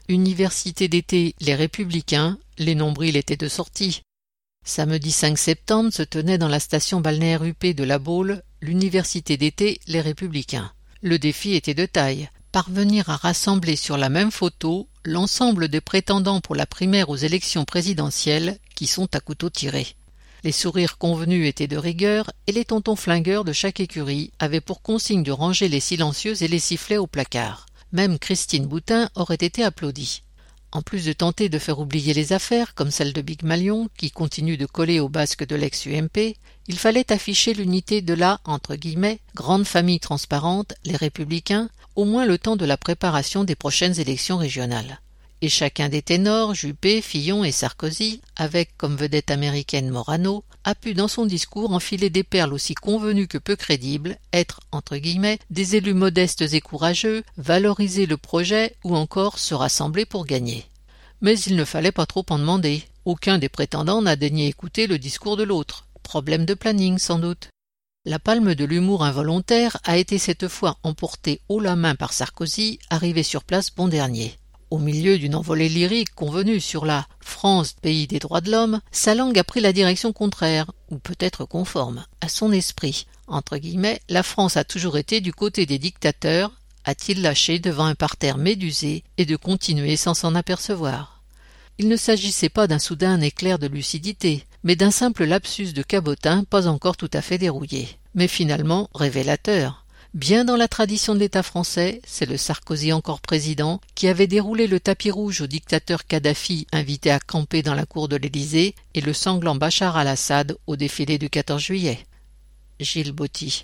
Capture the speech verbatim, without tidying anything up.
Université d'été Les Républicains, les nombrils étaient de sortie. Samedi cinq septembre se tenait dans la station balnéaire huppée de La Baule l'Université d'été Les Républicains. Le défi était de taille. Parvenir à rassembler sur la même photo l'ensemble des prétendants pour la primaire aux élections présidentielles qui sont à couteau tiré. Les sourires convenus étaient de rigueur et les tontons flingueurs de chaque écurie avaient pour consigne de ranger les silencieux et les sifflets au placard. Même Christine Boutin aurait été applaudie. En plus de tenter de faire oublier les affaires, comme celle de Big Malion, qui continue de coller au basque de l'ex-U M P, il fallait afficher l'unité de la, entre guillemets, grande famille transparente, les Républicains, au moins le temps de la préparation des prochaines élections régionales. Et chacun des ténors, Juppé, Fillon et Sarkozy, avec comme vedette américaine Morano, a pu dans son discours enfiler des perles aussi convenues que peu crédibles, être, entre guillemets, des élus modestes et courageux, valoriser le projet ou encore se rassembler pour gagner. Mais il ne fallait pas trop en demander. Aucun des prétendants n'a daigné écouter le discours de l'autre. Problème de planning, sans doute. La palme de l'humour involontaire a été cette fois emportée haut la main par Sarkozy, arrivé sur place bon dernier. Au milieu d'une envolée lyrique convenue sur la « France, pays des droits de l'homme », sa langue a pris la direction contraire, ou peut-être conforme, à son esprit. Entre guillemets, la France a toujours été du côté des dictateurs, a-t-il lâché devant un parterre médusé, et de continuer sans s'en apercevoir. Il ne s'agissait pas d'un soudain éclair de lucidité, mais d'un simple lapsus de cabotin pas encore tout à fait dérouillé, mais finalement révélateur. Bien dans la tradition de l'État français, c'est le Sarkozy encore président qui avait déroulé le tapis rouge au dictateur Kadhafi invité à camper dans la cour de l'Élysée et le sanglant Bachar al-Assad au défilé du quatorze juillet. Gilles Botti.